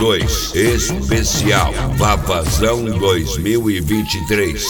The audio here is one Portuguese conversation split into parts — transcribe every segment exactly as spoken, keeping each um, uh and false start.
dois Especial Vavazão dois mil e vinte e três.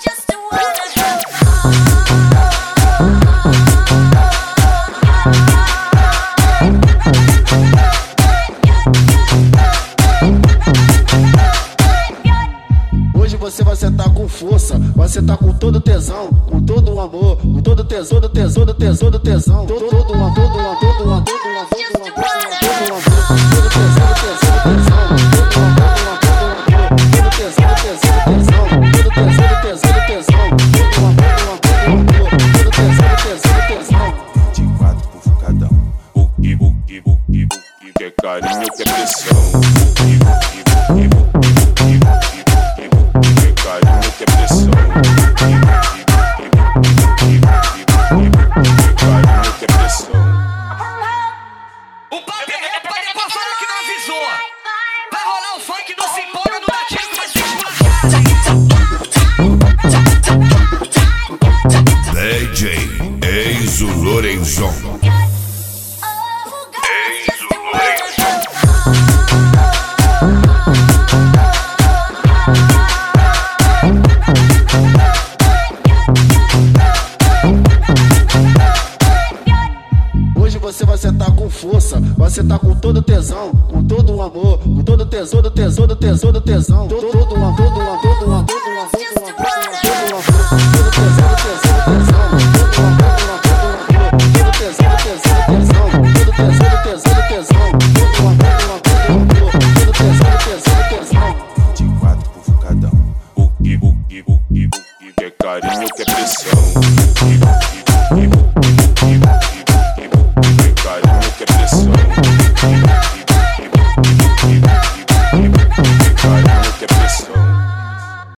Hoje você vai sentar com força, vai sentar com todo tesão, com todo o amor, com todo tesão, do tesão, do tesão, do tesão, todo todo amor, todo amor, todo amor, todo amor, todo amor, todo amor, todo tesão, do tesão, do tesão, todo amor, todo tesão, do tesão, do tesão, todo tesão, do tesão, do tesão, todo amor, todo tesão, do tesão, do tesão. vinte e quatro pro Fucadão. Buki, buki, buki, buki, que carinho, que pressão. Buki, buki, buki, buki, buki, buki, buki, que carinho, que pressão. Buki, buki, buki, buki, buki, buki, buki, que carinho, que pressão. O papo é pra depois falar que não avisou. Vai rolar o funk, não se empolga, não dá tiro, vai ser esculachado. D J Enzo Lorenzon. Hoje você vai sentar com força, vai sentar com todo tesão, com todo o amor, com todo tesão, do tesão, do tesão, do tesão, todo todo amor, todo amor, todo amor, todo amor, todo amor, todo amor, todo tesão, do tesão, do tesão, todo amor, todo tesão, do tesão, do tesão, todo tesão, do tesão, do tesão, todo amor, todo tesão, do tesão, do tesão. vinte e quatro pro Fucadão. Buki, buki, buki, buki, que carinho, que pressão. Buki, buki.